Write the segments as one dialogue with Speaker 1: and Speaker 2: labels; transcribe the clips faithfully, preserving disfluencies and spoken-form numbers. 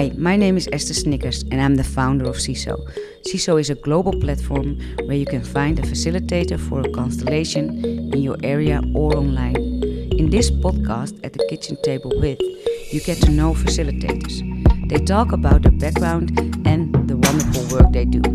Speaker 1: Hi, my name is Esther Snickers and I'm the founder of C I S O. C I S O is a global platform where you can find a facilitator for a constellation in your area or online. In this podcast, At the Kitchen Table With, you get to know facilitators. They talk about their background and the wonderful work they do.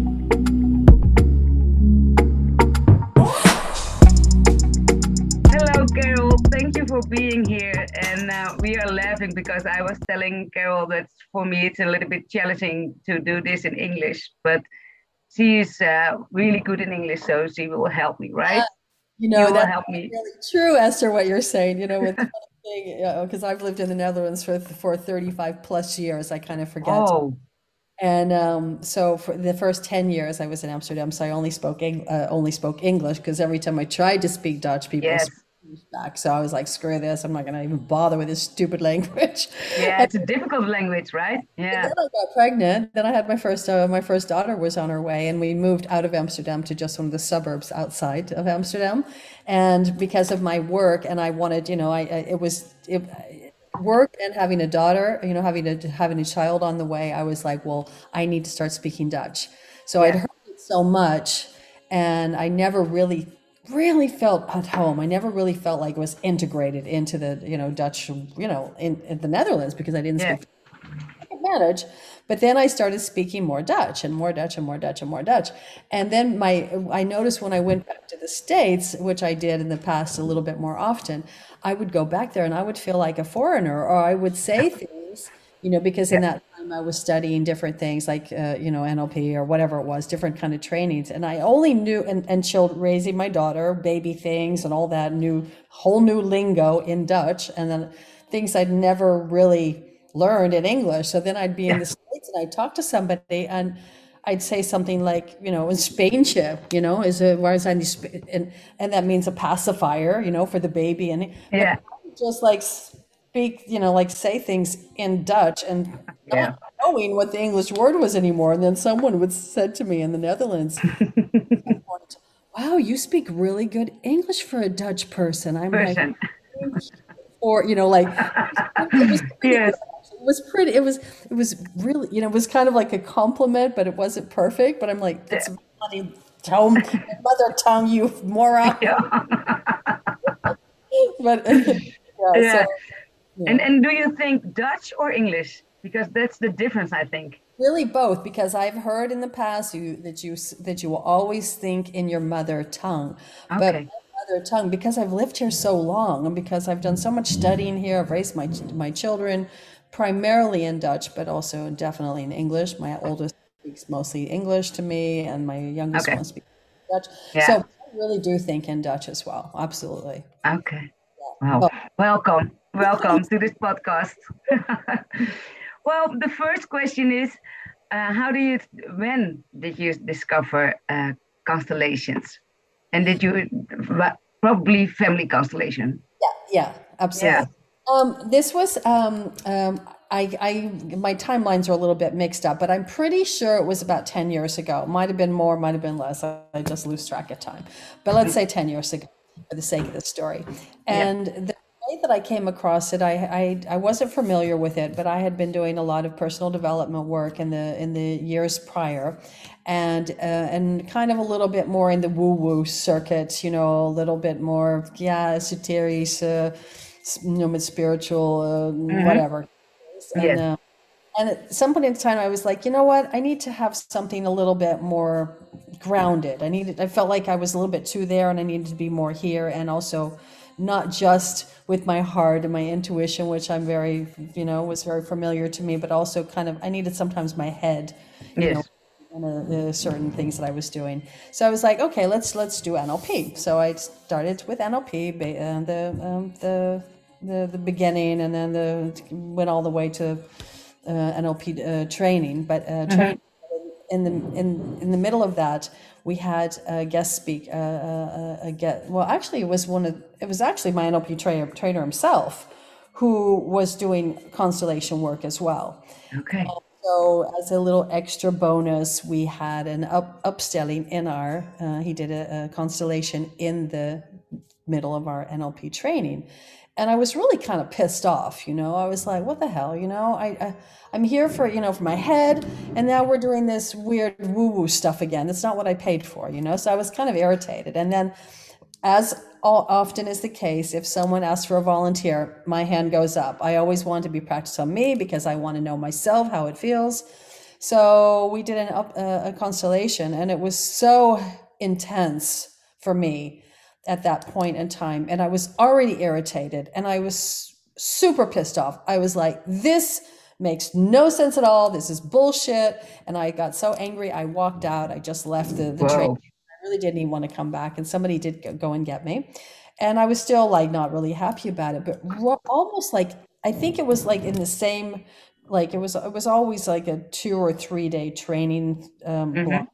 Speaker 1: Hello, Carol. Thank you for being here. And uh, we are laughing because I was telling Carol that for me it's a little bit challenging to do this in English, but she is uh, really good in English, so she will help me, right?
Speaker 2: Uh, you
Speaker 1: You
Speaker 2: know,
Speaker 1: will
Speaker 2: that's
Speaker 1: help me.
Speaker 2: really true, Esther, what you're saying. You know, with the thing, you know, because I've lived in the Netherlands for for thirty-five plus years, I kind of forget.
Speaker 1: Oh,
Speaker 2: And um, so for the first ten years I was in Amsterdam, so I only spoke Eng uh, only spoke English because every time I tried to speak Dutch, people
Speaker 1: yes.
Speaker 2: spoke English back. So I was like, screw this, I'm not going to even bother with this stupid language.
Speaker 1: Yeah,
Speaker 2: And
Speaker 1: it's a difficult language, right?
Speaker 2: And
Speaker 1: Yeah.
Speaker 2: then I got pregnant. Then I had my first uh, my first daughter was on her way, and we moved out of Amsterdam to just one of the suburbs outside of Amsterdam. And because of my work, and I wanted, you know, I, I it was it, work and having a daughter, you know, having a having a child on the way. I was like, well, I need to start speaking Dutch. So I'd
Speaker 1: Yeah.
Speaker 2: heard it so much, and I never really really felt at home. I never really felt like it was integrated into the, you know, Dutch, you know, in, in the Netherlands because I didn't
Speaker 1: Yeah.
Speaker 2: speak manage. But then I started speaking more Dutch and more Dutch and more Dutch and more Dutch. And then my I noticed when I went back to the States, which I did in the past a little bit more often, I would go back there and I would feel like a foreigner, or I would say things, you know, because in
Speaker 1: Yeah.
Speaker 2: that time I was studying different things like, uh, you know, N L P or whatever it was, different kind of trainings. And I only knew, and, and children, raising my daughter, baby things and all that new, whole new lingo in Dutch. And then things I'd never really learned in English. So then I'd be in
Speaker 1: Yeah.
Speaker 2: the States and I'd talk to somebody and I'd say something like, you know, in Spainship, you know, is a whereas I and and that means a pacifier, you know, for the baby. And but
Speaker 1: Yeah.
Speaker 2: I would just like speak, you know, like say things in Dutch and not
Speaker 1: Yeah.
Speaker 2: knowing what the English word was anymore. And then someone would said to me in the Netherlands, "Wow, you speak really good English for a Dutch person." I'm like,
Speaker 1: Person.
Speaker 2: or you know, like it was pretty good.
Speaker 1: Yes.
Speaker 2: It was pretty. It was it was really, you know, it was kind of like a compliment, but it wasn't perfect. But I'm like, it's a bloody tongue, mother tongue, you moron.
Speaker 1: Yeah.
Speaker 2: But yeah, so
Speaker 1: Yeah. And
Speaker 2: yeah.
Speaker 1: and do you think Dutch or English? Because that's the difference, I think.
Speaker 2: Really both, because I've heard in the past you that you that you will always think in your mother tongue, but
Speaker 1: Okay.
Speaker 2: my mother tongue, because I've lived here so long and because I've done so much studying here, I've raised my my children primarily in Dutch, but also definitely in English. My oldest speaks mostly English to me, and my youngest
Speaker 1: Okay.
Speaker 2: one speaks Dutch. So
Speaker 1: Yeah.
Speaker 2: I really do think in Dutch as well. Absolutely.
Speaker 1: Okay. Wow.
Speaker 2: But
Speaker 1: Welcome. Welcome to this podcast. Well, the first question is, uh, how do you, when did you discover uh, constellations? And did you, well, probably family constellation?
Speaker 2: yeah,
Speaker 1: Yeah.
Speaker 2: absolutely. Um, this was um, um, I, I my timelines are a little bit mixed up, but I'm pretty sure it was about ten years ago. Might have been more, might have been less. I, I just lose track of time. But let's say ten years ago for the sake of the story.
Speaker 1: Yeah.
Speaker 2: And the way that I came across it, I, I I wasn't familiar with it, but I had been doing a lot of personal development work in the in the years prior, and uh, and kind of a little bit more in the woo woo circuit, you know, a little bit more, yeah, esoteric, uh, you know, with spiritual, uh,
Speaker 1: Hmm.
Speaker 2: whatever. And
Speaker 1: Yes.
Speaker 2: uh, and at some point in time, I was like, you know what? I need to have something a little bit more grounded. I needed, I felt like I was a little bit too there and I needed to be more here. And also not just with my heart and my intuition, which I'm very, you know, was very familiar to me, but also kind of, I needed sometimes my head, you know,
Speaker 1: Yes.
Speaker 2: and uh, uh, certain things that I was doing. So I was like, okay, let's let's do N L P. So I started with N L P, ba- uh, the um, the the the beginning, and then the went all the way to uh, N L P uh, training. But uh,
Speaker 1: Hmm.
Speaker 2: train in the in in the middle of that, we had a guest speak. Uh, uh, a get well, actually, it was one of it was actually my N L P trainer trainer himself, who was doing constellation work as well.
Speaker 1: Okay.
Speaker 2: So as a little extra bonus, we had an up upselling in our. Uh, he did a, a constellation in the middle of our N L P training. And I was really kind of pissed off, you know. I was like, what the hell, you know, I, I I'm here for, you know, for my head, and now we're doing this weird woo-woo stuff again. That's not what I paid for, you know. So I was kind of irritated. And then, as all, often is the case, if someone asks for a volunteer, my hand goes up. I always want to be practiced on me because I want to know myself how it feels. So we did an up, uh, a constellation, and it was so intense for me at that point in time. And I was already irritated, and I was super pissed off. I was like, this makes no sense at all. This is bullshit. And I got so angry, I walked out. I just left the, the train. I really didn't even want to come back. And somebody did go, go and get me. And I was still like not really happy about it, but ro- almost like, I think it was like in the same, like it was, it was always like a two or three day training um,
Speaker 1: Mm-hmm.
Speaker 2: block.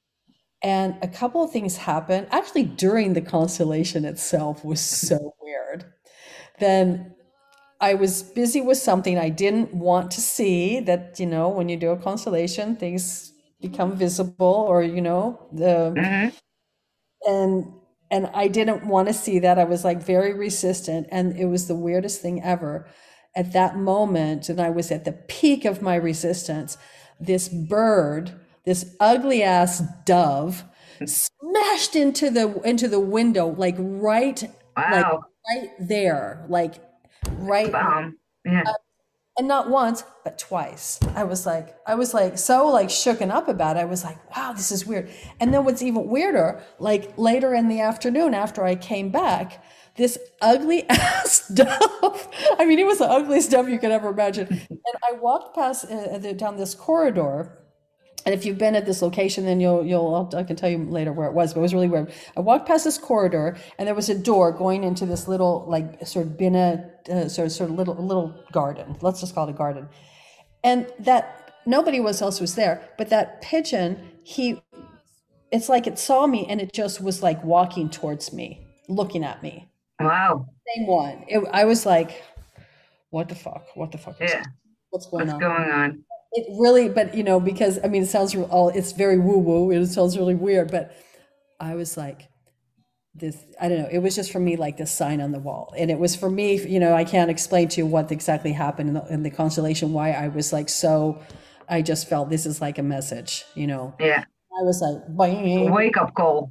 Speaker 2: And a couple of things happened. Actually, during the constellation itself was so weird. Then I was busy with something I didn't want to see. That, you know, when you do a constellation, things become visible, or, you know, the
Speaker 1: Mm-hmm.
Speaker 2: and and I didn't want to see that. I was like very resistant, and it was the weirdest thing ever. At that moment, and I was at the peak of my resistance, this bird, this ugly ass dove, smashed into the into the window, like right, like
Speaker 1: Wow.
Speaker 2: right there, like right,
Speaker 1: Bam. Yeah.
Speaker 2: and not once, but twice. I was like, I was like so like shooken up about it. I was like, wow, this is weird. And then what's even weirder, like later in the afternoon after I came back, this ugly ass dove. I mean, it was the ugliest dove you could ever imagine. And I walked past uh, the, down this corridor. And if you've been at this location, then you'll, you'll, I can tell you later where it was, but it was really weird. I walked past this corridor, and there was a door going into this little, like, sort of binna, uh, sort of, sort of little, little garden. Let's just call it a garden. And that, nobody else else was there, but that pigeon, he, it's like it saw me, and it just was like walking towards me, looking at me.
Speaker 1: Wow.
Speaker 2: Same one. It, I was like, what the fuck? What the fuck is
Speaker 1: Yeah.
Speaker 2: this? What's going
Speaker 1: What's
Speaker 2: on?
Speaker 1: going on?
Speaker 2: It really, but you know, because I mean, it sounds all, it's very woo woo. It sounds really weird, but I was like, this, I don't know. It was just for me like this sign on the wall, and it was for me. You know, I can't explain to you what exactly happened in the, in the constellation. Why I was like so, I just felt this is like a message. You know,
Speaker 1: Yeah.
Speaker 2: I was like, boing.
Speaker 1: Wake up call.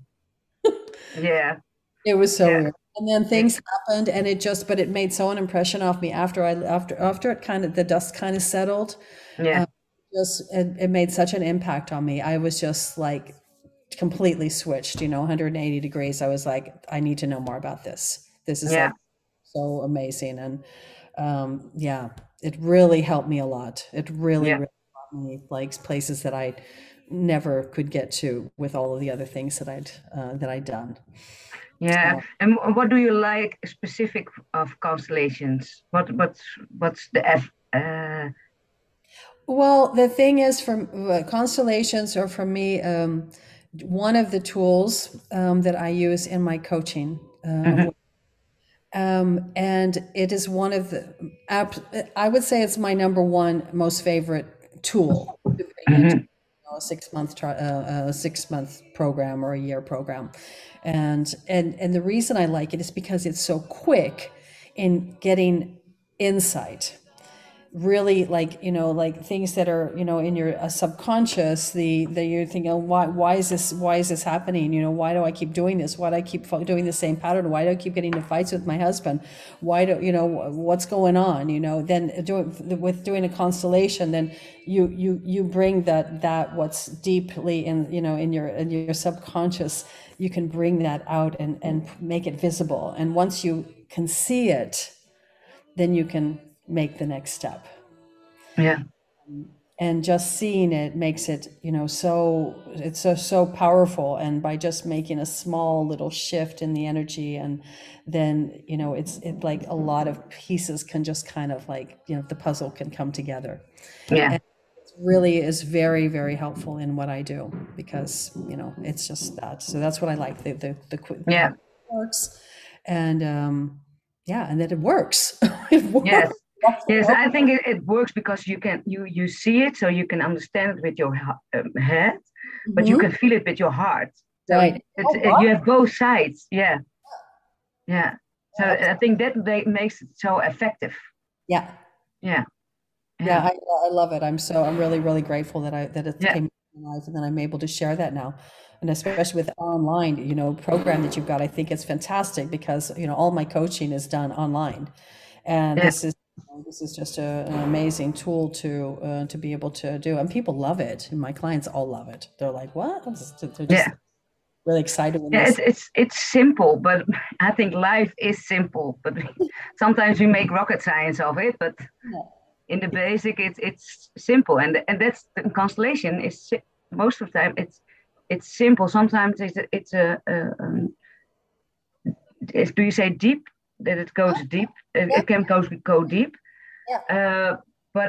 Speaker 1: Yeah.
Speaker 2: It was so
Speaker 1: Yeah.
Speaker 2: weird. And then things happened, and it just, but it made so an impression off me after I after after it kind of the dust kind of settled.
Speaker 1: Yeah.
Speaker 2: Um, just it, it made such an impact on me. I was just like completely switched, you know, one hundred eighty degrees. I was like, I need to know more about this. This is
Speaker 1: Yeah.
Speaker 2: like so amazing. And um, yeah, it really helped me a lot. It really,
Speaker 1: Yeah.
Speaker 2: really brought me like places that I never could get to with all of the other things that I'd uh, that I'd done.
Speaker 1: Yeah. And what do you like specific of constellations? What what's what's the F uh
Speaker 2: Well, the thing is, from uh, constellations are for me um, one of the tools um, that I use in my coaching. Uh,
Speaker 1: mhm,
Speaker 2: um, and it is one of the, app- I would say it's my number one most favorite tool to bring into
Speaker 1: mhm.
Speaker 2: you know, a six month tri- uh, a six month program or a year program. And, and, and the reason I like it is because it's so quick in getting insight. Really, like, you know, like things that are, you know, in your uh, subconscious, the that you're thinking, oh, why why is this why is this happening, you know, why do I keep doing this, why do I keep fo- doing the same pattern, why do I keep getting into fights with my husband, why do you know what's going on, you know. Then doing with doing a constellation, then you you you bring that that what's deeply in, you know, in your in your subconscious, you can bring that out and and make it visible. And once you can see it, then you can make the next step.
Speaker 1: Yeah.
Speaker 2: And just seeing it makes it, you know, so it's so so powerful. And by just making a small little shift in the energy, and then, you know, it's it like a lot of pieces can just kind of like, you know, the puzzle can come together.
Speaker 1: Yeah.
Speaker 2: And it really is very, very helpful in what I do, because, you know, it's just that. So that's what I like, the the the, qu- the
Speaker 1: Yeah.
Speaker 2: how it works. And um yeah, and that it works. It works.
Speaker 1: Yes. Yes, I think it, it works because you can you you see it, so you can understand it with your ha- um, head, but you
Speaker 2: Mhm.
Speaker 1: can feel it with your heart. So
Speaker 2: Right.
Speaker 1: it's,
Speaker 2: Oh,
Speaker 1: it, you have both sides. Yeah.
Speaker 3: Yeah. So I think that ma- makes it so effective.
Speaker 2: Yeah.
Speaker 3: Yeah.
Speaker 2: Yeah,
Speaker 3: Yeah.
Speaker 2: I, I love it. I'm so I'm really really grateful that I that it
Speaker 3: Yeah.
Speaker 2: came in my life and that I'm able to share that now, and especially with online, you know, program that you've got. I think it's fantastic because you know all my coaching is done online, and
Speaker 3: Yeah.
Speaker 2: this is this is just a, an amazing tool to uh, to be able to do, and people love it. And my clients all love it. They're like, "What?" They're just
Speaker 3: Yeah.
Speaker 2: really excited when they
Speaker 3: Yeah,
Speaker 2: see.
Speaker 3: it's it's it's simple, but I think life is simple. But sometimes we make rocket science of it. But in the basic, it's it's simple, and and that's the constellation. Is si- most of the time it's it's simple. Sometimes it's a, it's a, a um, is, do you say deep? That it goes deep. It,
Speaker 2: Yeah,
Speaker 3: it can go go deep.
Speaker 2: yeah,
Speaker 3: Uh, but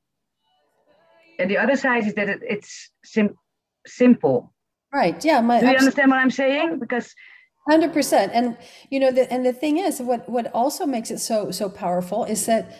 Speaker 3: and the other side is that it, it's sim- simple.
Speaker 2: right. Yeah, my
Speaker 3: Do you
Speaker 2: absolutely.
Speaker 3: understand what I'm saying? Because
Speaker 2: one hundred percent. And you know the and the thing is what what also makes it so so powerful is that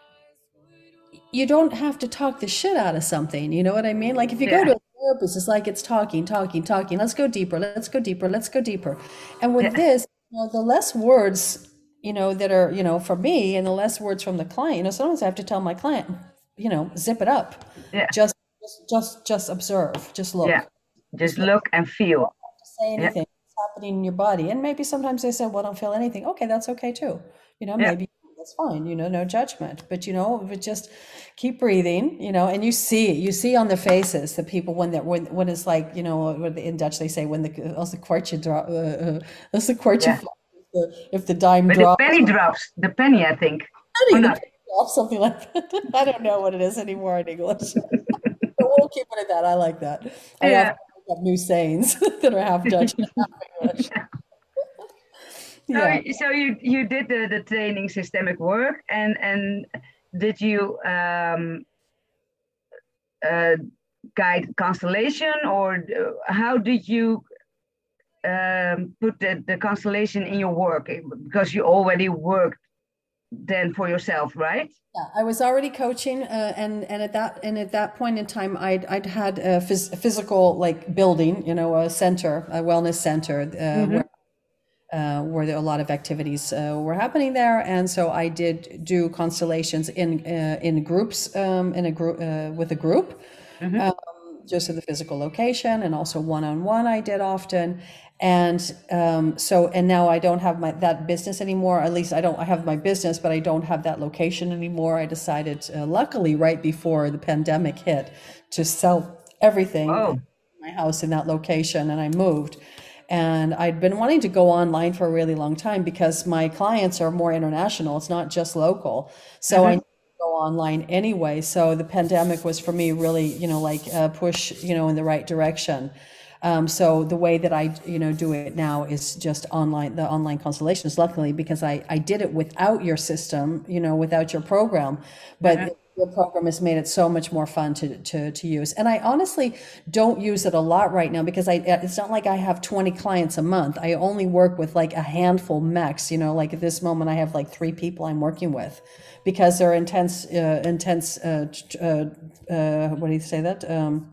Speaker 2: you don't have to talk the shit out of something. You know what I mean? Like if you go
Speaker 3: yeah,
Speaker 2: to a therapist, it's like it's talking, talking, talking. Let's go deeper. Let's go deeper. Let's go deeper. And with
Speaker 3: yeah,
Speaker 2: this, you know, the less words, you know, that are, you know, from me and the less words from the client, you know, sometimes I have to tell my client, you know, zip it up.
Speaker 3: yeah,
Speaker 2: Just just just just observe. Just
Speaker 3: yeah.
Speaker 2: look.
Speaker 3: Just
Speaker 2: Just look.
Speaker 3: look and feel.
Speaker 2: Say
Speaker 3: Yeah,
Speaker 2: anything that's happening in your body. And maybe sometimes they say, well, I don't feel anything. Okay, that's okay too. You know,
Speaker 3: yeah,
Speaker 2: maybe that's fine, you know, no judgment. But you know, but just keep breathing, you know, and you see you see on their faces the people when they're when when it's like, you know, what in Dutch they say when the als the kwartje drop uh, uh, als the kwartje
Speaker 3: yeah.
Speaker 2: valt, if the, if the dime
Speaker 3: But the
Speaker 2: drops,
Speaker 3: penny drops, the penny, I think, or
Speaker 2: penny, the
Speaker 3: not.
Speaker 2: penny drops, something like that. I don't know what it is anymore in English. But we'll keep it at that. I like that. I often
Speaker 3: Yeah.
Speaker 2: make up new sayings that are half Dutch and half English.
Speaker 3: So,
Speaker 2: Yeah.
Speaker 3: so you you did the, the training systemic work, and and did you um, uh, guide constellation, or uh, how did you um, put the, the constellation in your work? Because you already worked then for yourself, right?
Speaker 2: Yeah, I was already coaching, uh, and and at that and at that point in time, I'd I'd had a, phys- a physical like building, you know, a center, a wellness center, uh,
Speaker 3: Mm-hmm.
Speaker 2: where uh, where there, a lot of activities uh, were happening there, and so I did do constellations in uh, in groups, um, in a group uh, with a group,
Speaker 3: Mm-hmm.
Speaker 2: just at the physical location, and also one on one I did often. And um, so, and now I don't have my that business anymore. At least I don't. I have my business, but I don't have that location anymore. I decided, uh, luckily, right before the pandemic hit, to sell everything in
Speaker 3: Oh,
Speaker 2: my house in that location, and I moved. And I'd been wanting to go online for a really long time because my clients are more international. It's not just local. So I
Speaker 3: mm-hmm.
Speaker 2: go online anyway. So the pandemic was for me really, you know, like a push, you know, in the right direction. Um, so the way that I, you know, do it now is just online, the online constellations, luckily, because I, I did it without your system, you know, without your program,
Speaker 3: Mm-hmm.
Speaker 2: but your program has made it so much more fun to, to, to use. And I honestly don't use it a lot right now because I, it's not like I have twenty clients a month. I only work with like a handful max, you know, like at this moment I have like three people I'm working with because they're intense, uh, intense, uh, uh, uh, what do you say that? Um,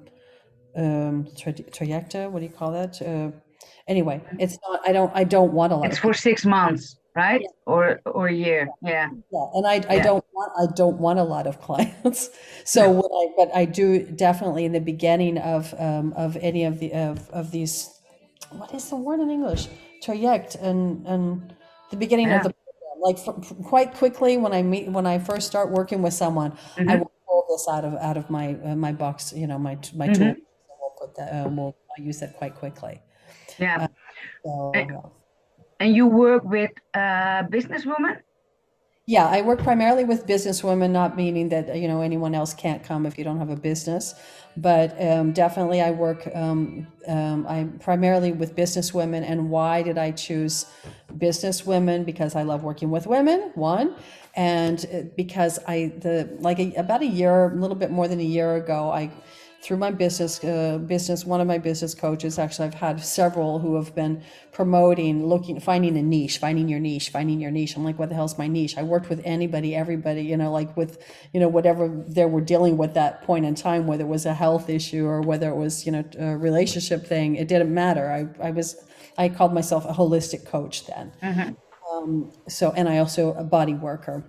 Speaker 2: um tra- trajecta, what do you call that? Uh, anyway, it's not, i don't i don't want a lot
Speaker 3: It's
Speaker 2: of
Speaker 3: for
Speaker 2: clients.
Speaker 3: six months, right?
Speaker 2: Yeah,
Speaker 3: or or a year. Yeah,
Speaker 2: yeah. And i i
Speaker 3: yeah,
Speaker 2: don't want i don't want a lot of clients. So
Speaker 3: no.
Speaker 2: what I but I do definitely in the beginning of um of any of the of of these, what is the word in English, traject, and and the beginning of
Speaker 3: Yeah.
Speaker 2: the program, like f- f- quite quickly when I meet when I first start working with someone, I
Speaker 3: Mm-hmm.
Speaker 2: will pull this out of out of my uh, my box, you know, my my tool.
Speaker 3: Mm-hmm.
Speaker 2: We'll put that uh, we'll I'll use that quite quickly.
Speaker 3: Yeah.
Speaker 2: So
Speaker 3: A-
Speaker 2: yeah.
Speaker 3: And you work with uh businesswomen?
Speaker 2: Yeah, I work primarily with businesswomen, not meaning that, you know, anyone else can't come if you don't have a business, but um, definitely I work. Um, um, I'm primarily with businesswomen. And why did I choose businesswomen? Because I love working with women, one, and uh, because I the like a, about a year, a little bit more than a year ago, I through my business uh, business one of my business coaches, actually I've had several who have been promoting, looking, finding a niche, finding your niche, finding your niche. I'm like, what the hell's my niche? I worked with anybody, everybody, you know, like with, you know, whatever they were dealing with that point in time, whether it was a health issue or whether it was, you know, a relationship thing, it didn't matter. I, I was, I called myself a holistic coach then.
Speaker 3: Mm-hmm.
Speaker 2: So, and I also a body worker.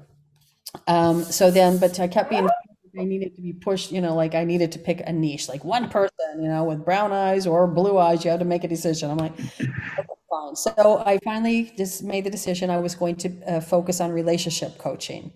Speaker 2: Um, so then, but I kept being, I needed to be pushed, you know, like I needed to pick a niche, like one person, you know, with brown eyes or blue eyes, you had to make a decision. I'm like, fine. So I finally just made the decision I was going to uh, focus on relationship coaching.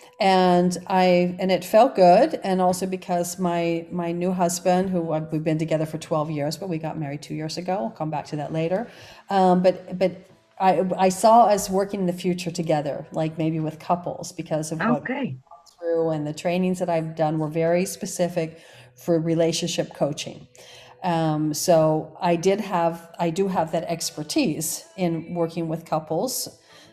Speaker 2: And I, and it felt good. And also because my, my new husband, who I've, we've been together for twelve years, but we got married two years ago. I'll come back to that later. Um, but, but I, I saw us working in the future together, like maybe with couples, because of what
Speaker 3: Okay.
Speaker 2: through, and the trainings that I've done were very specific for relationship coaching. Um, so I did have, I do have that expertise in working with couples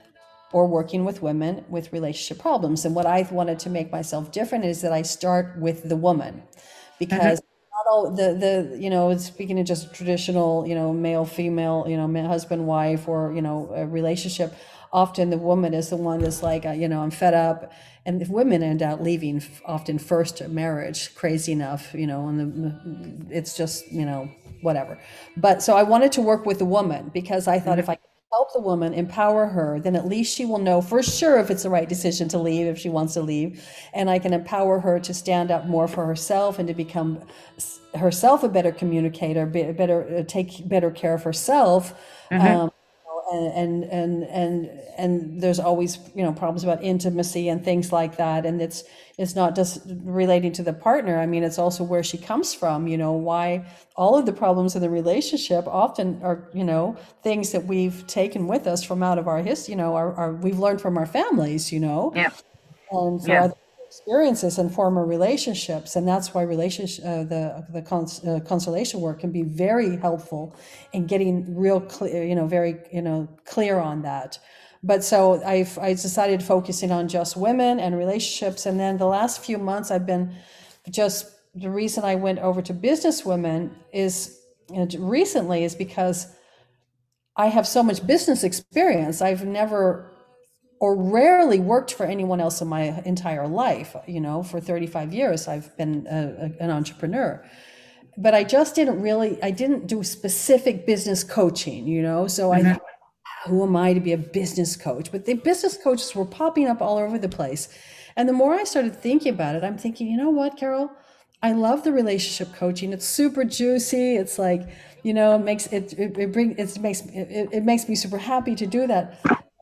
Speaker 2: or working with women with relationship problems. And what I wanted to make myself different is that I start with the woman, because not all the, the, you know, speaking of just traditional, you know, male, female, you know, husband, wife, or, you know, a relationship, often the woman is the one that's like, uh, you know, I'm fed up. And if women end up leaving often first marriage, crazy enough, you know, and the, it's just, you know, whatever. But so I wanted to work with the woman, because I thought mm-hmm. if I help the woman, empower her, then at least she will know for sure if it's the right decision to leave, if she wants to leave. And I can empower her to stand up more for herself and to become herself a better communicator, be, better take better care of herself. Mm-hmm. Um, and and and and there's always, you know, problems about intimacy and things like that, and it's it's not just relating to the partner. I mean, it's also where she comes from, you know, why all of the problems in the relationship often are, you know, things that we've taken with us from out of our history, you know, our, our we've learned from our families, you know.
Speaker 3: Yeah.
Speaker 2: And for
Speaker 3: yeah.
Speaker 2: other experiences and former relationships, and that's why relationship uh, the the cons- uh, constellation work can be very helpful in getting real clear, you know, very you know clear on that. But so I've I decided focusing on just women and relationships, and then the last few months I've been just the reason I went over to business women is you know, recently is because I have so much business experience. I've never or rarely worked for anyone else in my entire life. You know, for thirty-five years, I've been a, a, an entrepreneur, but I just didn't really, I didn't do specific business coaching, you know? So mm-hmm. I thought, who am I to be a business coach? But the business coaches were popping up all over the place. And the more I started thinking about it, I'm thinking, you know what, Carol, I love the relationship coaching. It's super juicy. It's like, you know, it makes it, it, it brings, it makes, it, it makes me super happy to do that.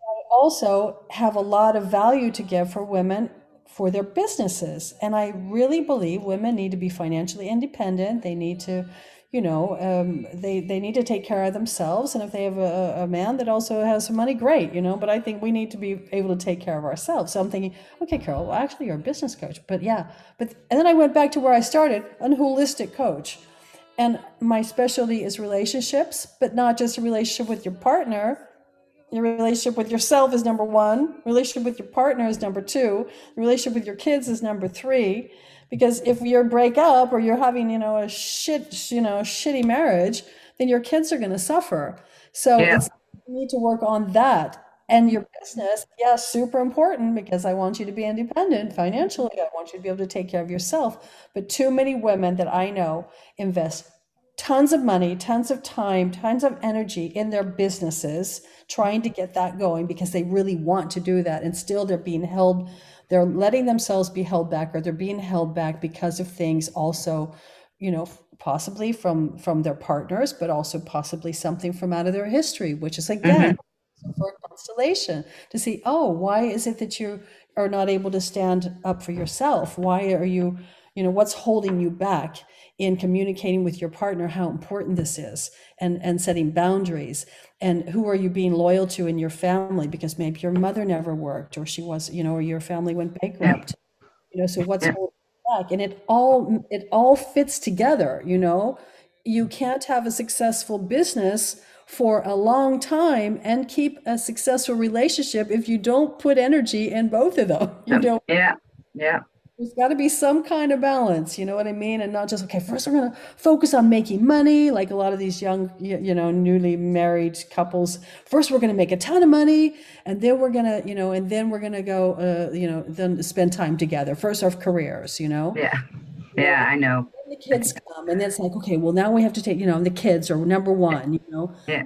Speaker 2: Also have a lot of value to give for women for their businesses. And I really believe women need to be financially independent. They need to, you know, um, they, they need to take care of themselves. And if they have a, a man that also has some money, great, you know, but I think we need to be able to take care of ourselves. So I'm thinking, okay, Carol, well, actually you're a business coach, but yeah, but, and then I went back to where I started, a holistic coach. And my specialty is relationships, but not just a relationship with your partner. Your relationship with yourself is number one. Relationship with your partner is number two. The relationship with your kids is number three. Because if you break up or you're having, you know, a shit, you know, shitty marriage, then your kids are going to suffer. So yeah. it's, you need to work on that. And your business, yes, super important, because I want you to be independent financially. I want you to be able to take care of yourself. But too many women that I know invest tons of money, tons of time, tons of energy in their businesses, trying to get that going because they really want to do that. And still they're being held, they're letting themselves be held back, or they're being held back because of things also, you know, possibly from, from their partners, but also possibly something from out of their history, which is again, mm-hmm. for a constellation to see, oh, why is it that you are not able to stand up for yourself? Why are you, you know, what's holding you back in communicating with your partner how important this is, and, and setting boundaries, and who are you being loyal to in your family, because maybe your mother never worked, or she was, you know, or your family went bankrupt, you know, so what's holding you back? And it all, it all fits together, you know. You can't have a successful business for a long time and keep a successful relationship if you don't put energy in both of them, you know.
Speaker 3: Yeah, yeah.
Speaker 2: There's got to be some kind of balance, you know what I mean? And not just, okay, first we're going to focus on making money, like a lot of these young, you know, newly married couples. First, we're going to make a ton of money, and then we're going to, you know, and then we're going to go, uh, you know, then spend time together. First, our careers, you know?
Speaker 3: Yeah, yeah, I know.
Speaker 2: And the kids come, and then it's like, okay, well, now we have to take, you know, the kids are number one, you know?
Speaker 3: Yeah.
Speaker 2: And like,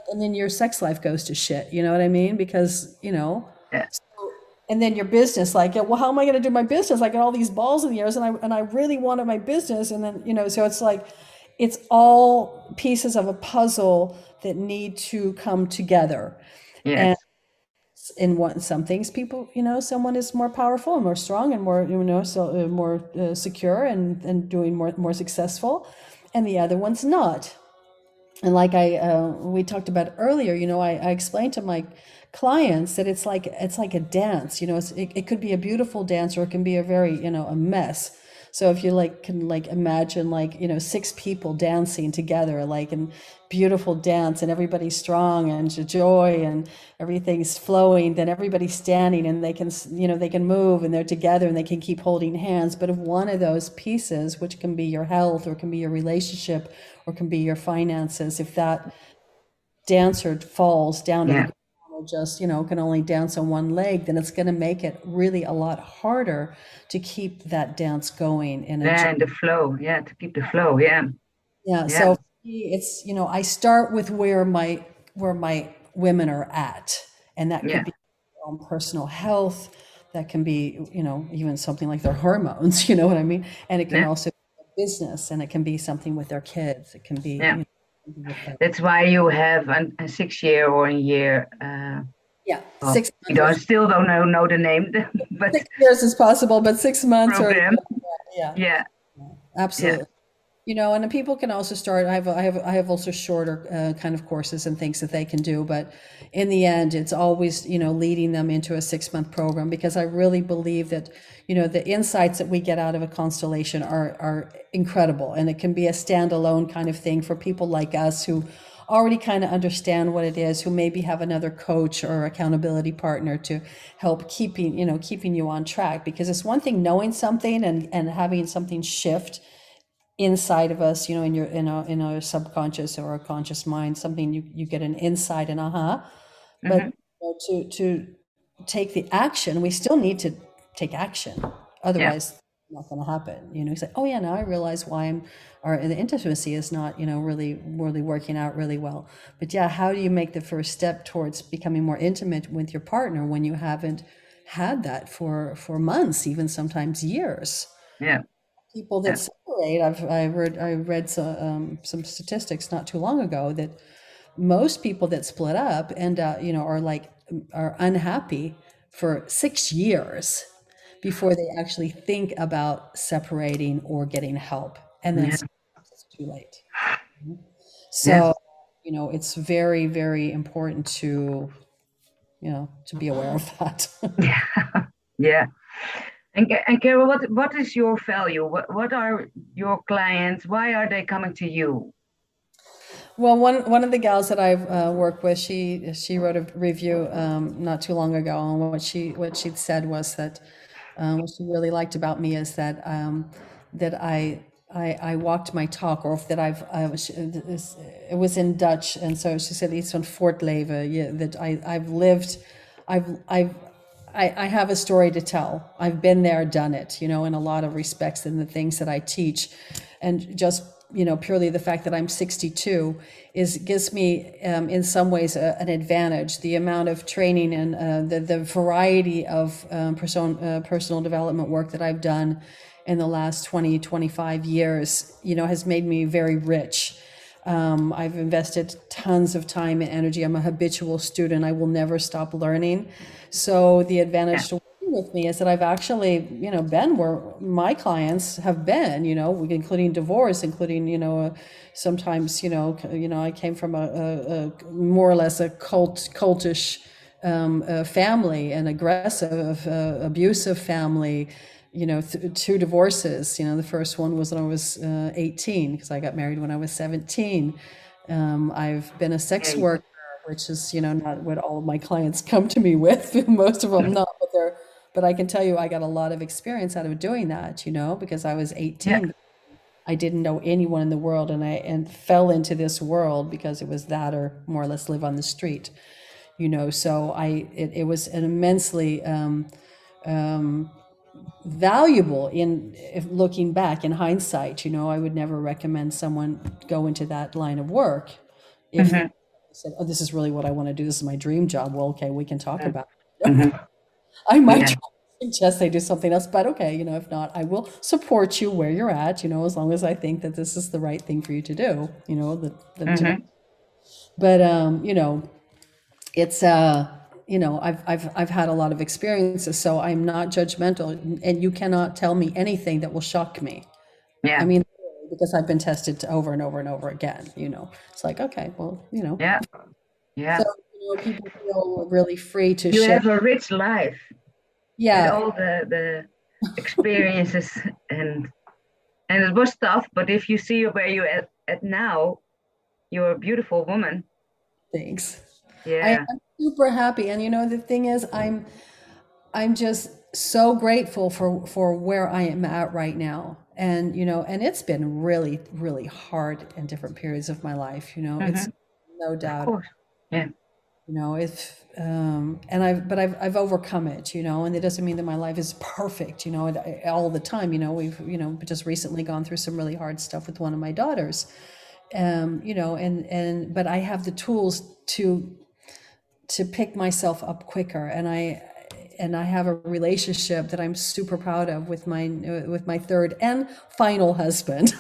Speaker 2: and then your sex life goes to shit. You know what I mean? Because, you know,
Speaker 3: Yeah.
Speaker 2: so, and then your business, like, well, how am I going to do my business? I got all these balls in the air, and I and I really wanted my business, and then, you know, so it's like, it's all pieces of a puzzle that need to come together.
Speaker 3: Yes.
Speaker 2: And in one, some things, people, you know, someone is more powerful and more strong and more, you know, so uh, more uh, secure and and doing more more successful, and the other one's not. And like I uh, we talked about earlier, you know, I, I explained to my clients that it's like it's like a dance. You know, it's, it, it could be a beautiful dance, or it can be a very, you know, a mess. So if you like can like imagine like, you know, six people dancing together, like in beautiful dance, and everybody's strong and joy and everything's flowing, then everybody's standing and they can, you know, they can move and they're together and they can keep holding hands. But if one of those pieces, which can be your health or can be your relationship or can be your finances, if that dancer falls down to the
Speaker 3: Yeah.
Speaker 2: ground, or just, you know, can only dance on one leg, then it's going to make it really a lot harder to keep that dance going in a
Speaker 3: Yeah, and the flow. Yeah, to keep the flow. Yeah.
Speaker 2: yeah.
Speaker 3: Yeah.
Speaker 2: So for me, it's, you know, I start with where my where my women are at, and that
Speaker 3: Yeah.
Speaker 2: could be their own personal health, that can be, you know, even something like their hormones, you know what I mean, and it can
Speaker 3: Yeah.
Speaker 2: also be business, and it can be something with their kids, it can be,
Speaker 3: Yeah.
Speaker 2: you know, something with their,
Speaker 3: That's why you have an, a six year or a year. Uh,
Speaker 2: yeah,
Speaker 3: well,
Speaker 2: six
Speaker 3: you
Speaker 2: months.
Speaker 3: don't still don't know know the name, but
Speaker 2: Six years is possible, but six months or
Speaker 3: program.
Speaker 2: yeah,
Speaker 3: Yeah.
Speaker 2: absolutely.
Speaker 3: Yeah.
Speaker 2: You know, and the people can also start. I have, I have, I have also shorter uh, kind of courses and things that they can do. But in the end, it's always, you know, leading them into a six month program, because I really believe that, you know, the insights that we get out of a constellation are are incredible, and it can be a standalone kind of thing for people like us who already kind of understand what it is, who maybe have another coach or accountability partner to help keeping, you know, keeping you on track. Because it's one thing knowing something and and having something shift inside of us, you know, in your in our in our subconscious or our conscious mind, something you you get an insight and aha. But
Speaker 3: Hmm.
Speaker 2: you know, to to take the action, we still need to take action.
Speaker 3: Yeah.
Speaker 2: Otherwise, it's not going to happen. You know, you say, oh yeah, now I realize why I'm, or the intimacy is not, you know, really really working out really well. But yeah, how do you make the first step towards becoming more intimate with your partner when you haven't had that for for months, even sometimes years?
Speaker 3: Yeah.
Speaker 2: People that
Speaker 3: Yeah.
Speaker 2: separate, I've I read I read some um, some statistics not too long ago that most people that split up and uh, you know, are like are unhappy for six years before they actually think about separating or getting help, and then
Speaker 3: Yeah.
Speaker 2: it's too late. So
Speaker 3: Yes.
Speaker 2: you know, it's very very important to, you know, to be aware of that.
Speaker 3: Yeah. Yeah. And, Ca- and Carol, what what is your value? What what are your clients? Why are they coming to you?
Speaker 2: Well, one one of the gals that I've uh, worked with, she she wrote a review um, not too long ago, and what she what she'd said was that um, what she really liked about me is that um, that I, I I walked my talk, or that I've I was, it was in Dutch, and so she said it's on voortleven, yeah, that I I've lived, I've I've I, I have a story to tell. I've been there, done it, you know, in a lot of respects in the things that I teach. And just, you know, purely the fact that I'm sixty-two is gives me, um, in some ways, a, an advantage. The amount of training and uh, the, the variety of um, person, uh, personal development work that I've done in the last twenty, twenty-five years, you know, has made me very rich. Um, I've invested tons of time and energy. I'm a habitual student. I will never stop learning. So the
Speaker 3: Yeah.
Speaker 2: advantage to working with me is that I've actually, you know, been where my clients have been, you know, including divorce, including, you know, uh, sometimes, you know, c- you know, I came from a, a, a more or less a cult, cultish um, uh, family, an aggressive, uh, abusive family, you know, th- two divorces. You know, the first one was when I was uh, eighteen, because I got married when I was seventeen. Um, I've been a sex
Speaker 3: Yeah.
Speaker 2: worker, which is, you know, not what all of my clients come to me with. Most of them not, but they're, but I can tell you I got a lot of experience out of doing that, you know, because I was
Speaker 3: Yeah.
Speaker 2: eighteen. I didn't know anyone in the world, and I and fell into this world because it was that or more or less live on the street, you know. So I it, it was an immensely um, um, valuable in if looking back in hindsight. You know, I would never recommend someone go into that line of work if
Speaker 3: Hmm.
Speaker 2: said, oh, this is really what I want to do. This is my dream job. Well, okay, we can talk about it.
Speaker 3: Mm-hmm.
Speaker 2: I might
Speaker 3: Yeah.
Speaker 2: try to suggest they do something else, but okay, you know, if not, I will support you where you're at, you know, as long as I think that this is the right thing for you to do, you know, the, the
Speaker 3: Mm-hmm.
Speaker 2: but, um, you know, it's, uh, you know, I've, I've, I've had a lot of experiences, so I'm not judgmental, and you cannot tell me anything that will shock me.
Speaker 3: Yeah.
Speaker 2: I mean, because I've been tested over and over and over again, you know, it's like, okay, well, you know,
Speaker 3: Yeah. Yeah.
Speaker 2: so, you know, people feel really free to
Speaker 3: You
Speaker 2: share.
Speaker 3: have a rich life with
Speaker 2: Yeah,
Speaker 3: all the the experiences, and and it was tough. But if you see where you're at, at now, you're a beautiful woman.
Speaker 2: thanks. I
Speaker 3: Yeah.
Speaker 2: am super happy. And you know, the thing is, I'm, I'm just so grateful for, for where I am at right now. And, you know, and it's been really, really hard in different periods of my life, you know, it's
Speaker 3: Mm-hmm.
Speaker 2: no
Speaker 3: Of
Speaker 2: doubt,
Speaker 3: course. Yeah.
Speaker 2: you know, if, um, and I've, but I've, I've overcome it, you know, and it doesn't mean that my life is perfect, you know, and I- all the time, you know, we've, you know, just recently gone through some really hard stuff with one of my daughters, um, you know, and, and, but I have the tools to, to pick myself up quicker. And I, and I have a relationship that I'm super proud of with my, uh, with my third and final husband.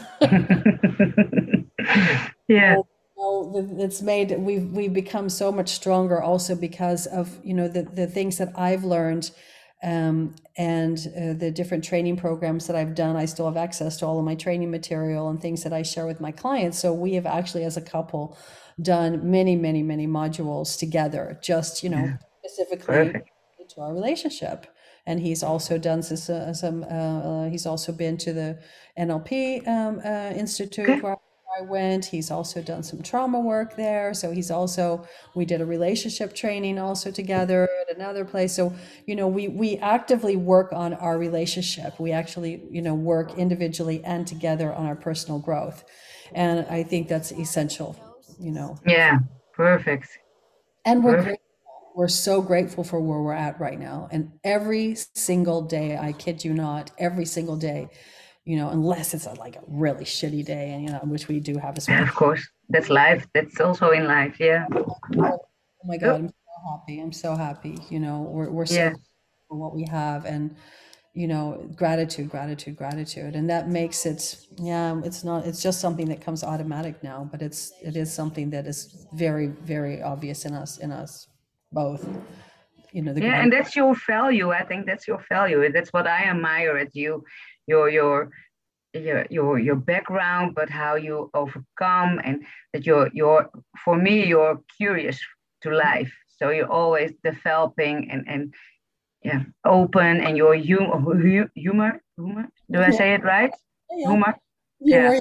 Speaker 3: Yeah.
Speaker 2: Well, it's made, we've, we've become so much stronger also because of, you know, the, the things that I've learned, um, and uh, the different training programs that I've done. I still have access to all of my training material and things that I share with my clients. So we have actually, as a couple, done many, many, many modules together, just, you know,
Speaker 3: Yeah.
Speaker 2: specifically
Speaker 3: Perfect.
Speaker 2: to our relationship. And he's also done some, uh, some uh, uh, he's also been to the N L P um, uh, Institute
Speaker 3: Okay.
Speaker 2: where I went. He's also done some trauma work there. So he's also, we did a relationship training also together at another place. So, you know, we, we actively work on our relationship. We actually, you know, work individually and together on our personal growth. And I think that's essential, you know,
Speaker 3: Yeah. Perfect.
Speaker 2: and we're
Speaker 3: Perfect.
Speaker 2: grateful. We're so grateful for where we're at right now. And every single day, I kid you not, every single day, you know, unless it's a, like a really shitty day, and you know, which we do have as well.
Speaker 3: Of course. That's life. That's also in life. Yeah.
Speaker 2: Oh my
Speaker 3: Oh,
Speaker 2: God, I'm so happy. I'm so happy. You know, we're we're so
Speaker 3: yeah.
Speaker 2: grateful for what we have, and you know, gratitude, gratitude, gratitude, and that makes it. Yeah, it's not. It's just something that comes automatic now, but it's it is something that is very, very obvious in us, in us both. You know, the
Speaker 3: Yeah. And
Speaker 2: gratitude.
Speaker 3: that's your value. I think that's your value. That's what I admire at you. Your your your your your background, but how you overcome, and that you're you're for me you're curious to life. So you're always developing, and and yeah, open, and your humor humor humor. Do I
Speaker 2: Yeah,
Speaker 3: say it right?
Speaker 2: yeah,
Speaker 3: Humor.
Speaker 2: you
Speaker 3: Yeah.
Speaker 2: were.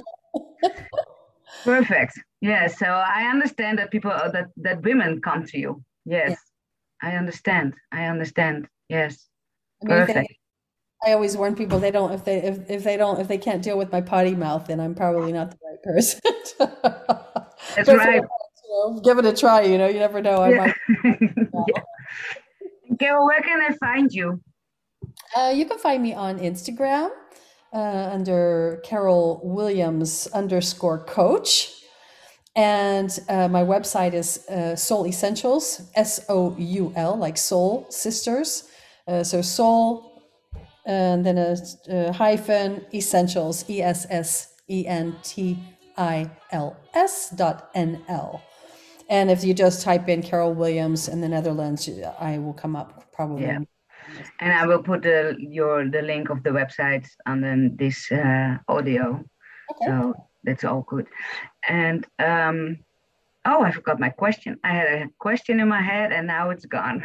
Speaker 3: Perfect. Yeah. So I understand that people uh, that that women come to you.
Speaker 2: Yeah.
Speaker 3: Yes. I understand. I understand. Yes.
Speaker 2: I mean, if they,
Speaker 3: Perfect.
Speaker 2: I always warn people they don't if they if, if they don't if they can't deal with my potty mouth, then I'm probably not the right person.
Speaker 3: That's
Speaker 2: But for,
Speaker 3: right.
Speaker 2: you know, give it a try. You know, you never know. I
Speaker 3: Yeah.
Speaker 2: might.
Speaker 3: Yeah. Carol, where can I find you?
Speaker 2: Uh, you can find me on Instagram uh, under Carol Williams underscore coach. And uh, my website is uh, Soul Essentials, S O U L, like Soul Sisters. Uh, so Soul, and then a, a hyphen Essentials, E S S E N T I L S dot N L. And if you just type in Carol Williams in the Netherlands, I will come up probably.
Speaker 3: Yeah. And I will put the your the link of the website on this uh, audio.
Speaker 2: Okay.
Speaker 3: So that's all good. And um, oh, I forgot my question. I had a question in my head, and now it's gone.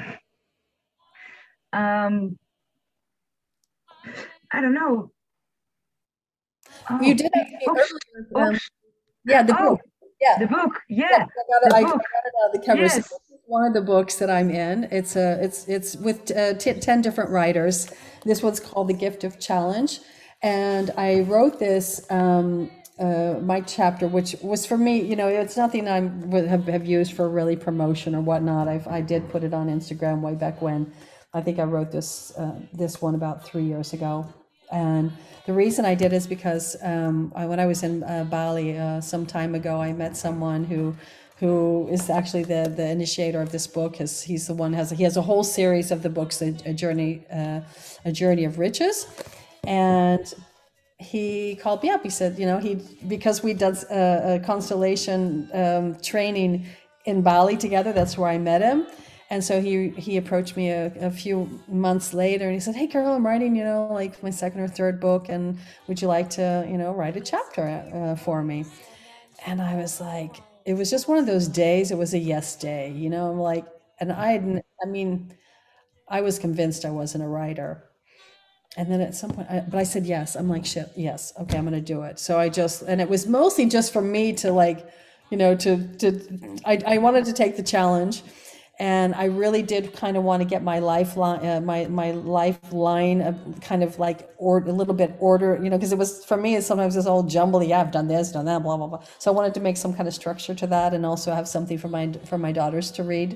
Speaker 3: Um, I don't know. Oh,
Speaker 2: You did ask me
Speaker 3: oops,
Speaker 2: earlier. Um,
Speaker 3: oops.
Speaker 2: yeah, the
Speaker 3: Oh,
Speaker 2: book. Yeah.
Speaker 3: the book. Yeah,
Speaker 2: Yeah, I got it.
Speaker 3: the
Speaker 2: I
Speaker 3: book.
Speaker 2: got it out of the cover. So
Speaker 3: Yes.
Speaker 2: this is one of the books that I'm in. It's a, it's, it's with uh, t- ten different writers. This one's called The Gift of Challenge, and I wrote this. Um, uh, my chapter, which was for me, you know, it's nothing I would have, have used for really promotion or whatnot. I I did put it on Instagram way back when. I think I wrote this uh, this one about three years ago. And the reason I did is because um, I, when I was in uh, Bali uh, some time ago, I met someone who who is actually the the initiator of this book. His, he's the one has he has a whole series of the books, a, a journey, uh, a journey of riches, and he called me up. He said, you know, he because we did a, a constellation um, training in Bali together. That's where I met him. And so he he approached me a, a few months later, and he said, "Hey, Carol, I'm writing, you know, like my second or third book, and would you like to, you know, write a chapter uh, for me?" And I was like, it was just one of those days. It was a yes day, you know. I'm like, and I hadn't. I mean, I was convinced I wasn't a writer, and then at some point, I, but I said yes. I'm like, shit, yes, okay, I'm gonna do it. So I just, and it was mostly just for me to like, you know, to to, I I wanted to take the challenge. And I really did kind of want to get my lifeline, uh, my my lifeline, uh, kind of like or a little bit order, you know, because it was for me. It's sometimes it's all jumbled. Yeah, I've done this, done that, blah blah blah. So I wanted to make some kind of structure to that, and also have something for my for my daughters to read.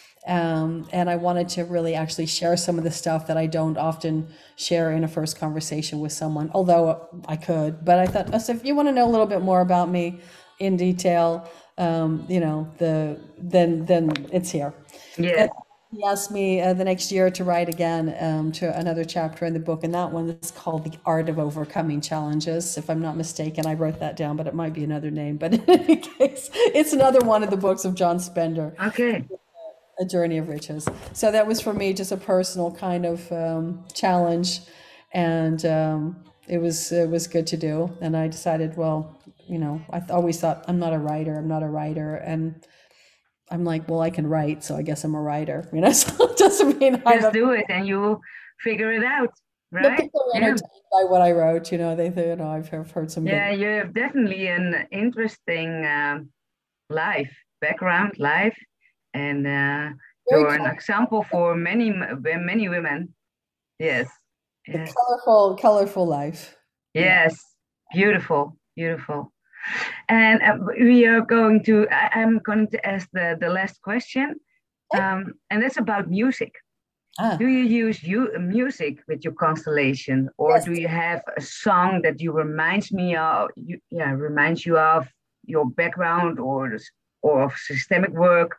Speaker 2: Um, and I wanted to really actually share some of the stuff that I don't often share in a first conversation with someone, although I could. But I thought, oh, so if you want to know a little bit more about me in detail, um, you know, the then then it's here.
Speaker 3: Yeah.
Speaker 2: He asked me uh, the next year to write again um, to another chapter in the book, and that one is called The Art of Overcoming Challenges. If I'm not mistaken, I wrote that down, but it might be another name. But in any case, it's another one of the books of John Spender.
Speaker 3: Okay.
Speaker 2: A Journey of Riches. So that was for me just a personal kind of um, challenge, and um, it was it was good to do. And I decided, well, you know, I always thought I'm not a writer. I'm not a writer, and I'm like, well, I can write, so I guess I'm a writer, you know. So it doesn't mean I
Speaker 3: just do it and you figure it out, right?
Speaker 2: But people are entertained yeah. by what I wrote, you know. They, they, you know, I've heard some.
Speaker 3: Yeah,
Speaker 2: good...
Speaker 3: you have definitely an interesting um, life background, life, and uh, you're an example for many, many women. Yes, yes.
Speaker 2: colorful, colorful life.
Speaker 3: Yes, yeah. beautiful, beautiful. And uh, we are going to, I, I'm going to ask the, the last question, um, and that's about music. Ah. Do you use you, music with your constellation, or yes. do you have a song that you reminds me of, you, yeah, reminds you of your background or or of systemic work?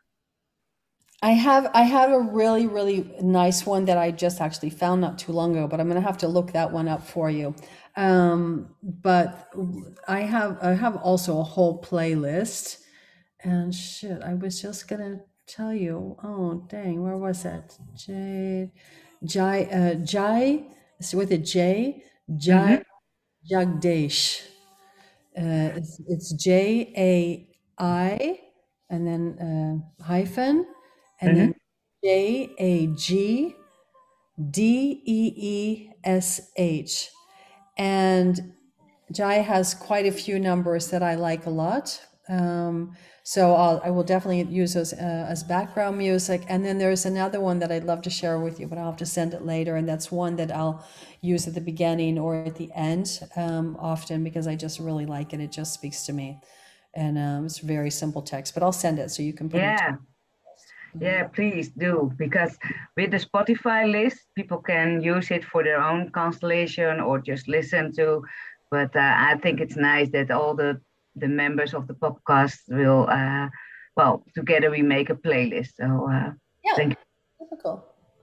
Speaker 2: I have I have a really, really nice one that I just actually found not too long ago, but I'm going to have to look that one up for you. Um, but I have I have also a whole playlist, and shit, I was just gonna tell you. Oh dang, where was that? J, Jai, uh, Jai, with a J, Jai mm-hmm. Jagdish. Uh, it's, it's J A I, and then uh, hyphen, and mm-hmm. then J A G D E E S H. And Jai has quite a few numbers that I like a lot. Um, so I'll, I will definitely use those uh, as background music. And then there's another one that I'd love to share with you, but I'll have to send it later. And that's one that I'll use at the beginning or at the end um, often, because I just really like it. It just speaks to me. And um, it's very simple text, but I'll send it so you can put
Speaker 3: yeah.
Speaker 2: it.
Speaker 3: Yeah, please do, because with the Spotify list, people can use it for their own constellation or just listen to. But uh, I think it's nice that all the, the members of the podcast will, uh, well, together we make a playlist. So uh,
Speaker 2: yeah,
Speaker 3: thank you.
Speaker 2: Difficult.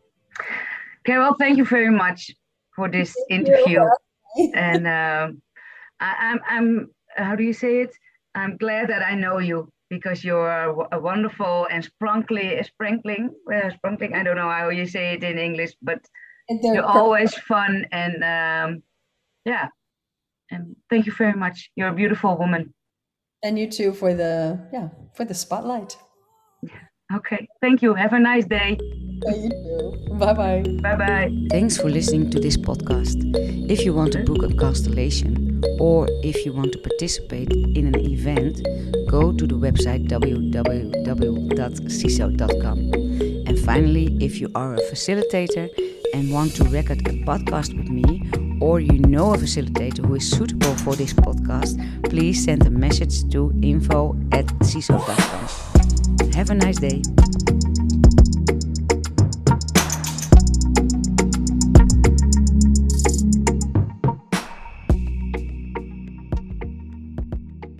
Speaker 3: Carol, thank you very much for this thank interview. And uh, I, I'm, I'm, how do you say it? I'm glad that I know you, because you're a wonderful and sprinkly, sprinkling, well, sprinkling, I don't know how you say it in English, but you're always fun, and um, yeah, and thank you very much. You're a beautiful woman.
Speaker 2: And you too for the, yeah, for the spotlight.
Speaker 3: Okay, thank you. Have a nice day.
Speaker 2: Yeah, you too. Bye-bye.
Speaker 3: Bye-bye.
Speaker 1: Thanks for listening to this podcast. If you want to book a constellation, or if you want to participate in an event, go to the website w w w dot ciso dot com. And finally, if you are a facilitator and want to record a podcast with me, or you know a facilitator who is suitable for this podcast, please send a message to info at ciso dot com. Have a nice day.